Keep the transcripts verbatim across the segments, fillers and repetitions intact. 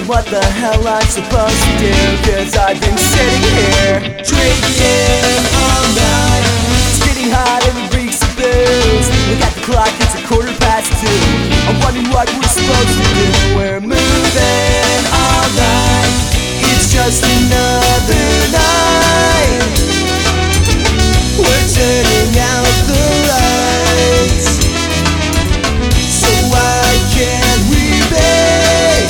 what the hell I'm supposed to do, cause I've been sitting here drinking all night. It's getting hot and it reeks of booze. Look at the clock, it's a quarter past two. I'm wondering what we're supposed to do. We're moving all night. It's just another night. We're turning out the lights. So why can't we be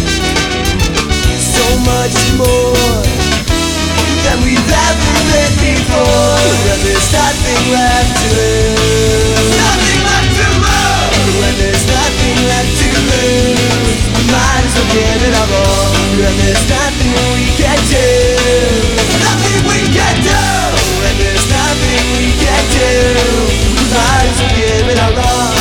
so much more than we've ever been before? When there's nothing left to lose, nothing left to lose. When there's nothing left to lose, we might as well give it our all. When there's nothing we can do, nothing we can do. When there's nothing we can do, we might as well give it our all.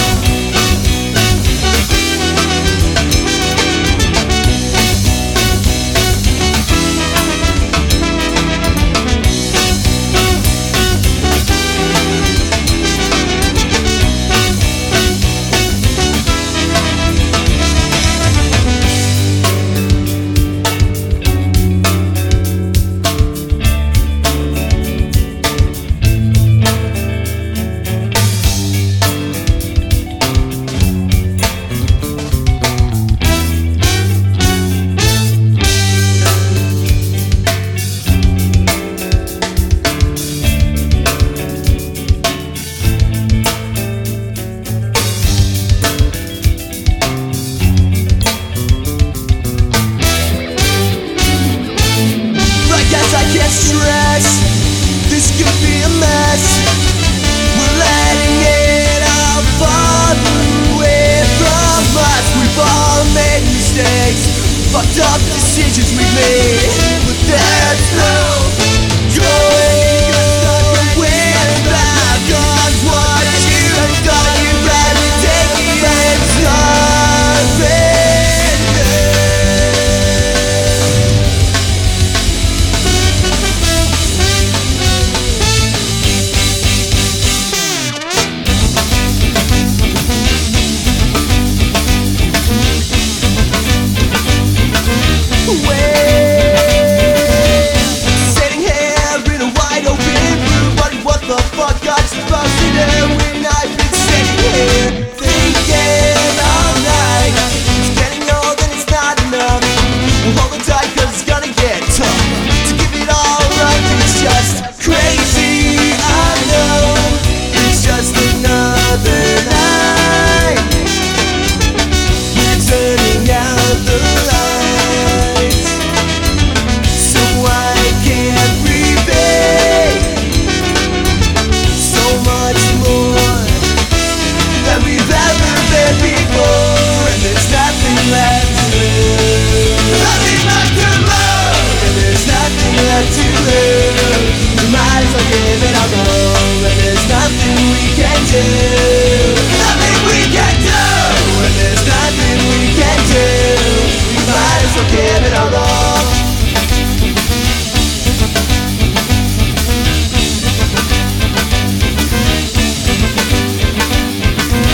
Stress, this could be a mess. We're letting it all fall away from us. We've all made mistakes, fucked up decisions we made, but there's no going away back on what you thought you'd rather take it sorry.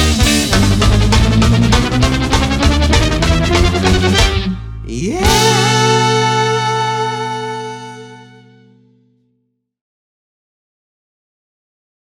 Yeah.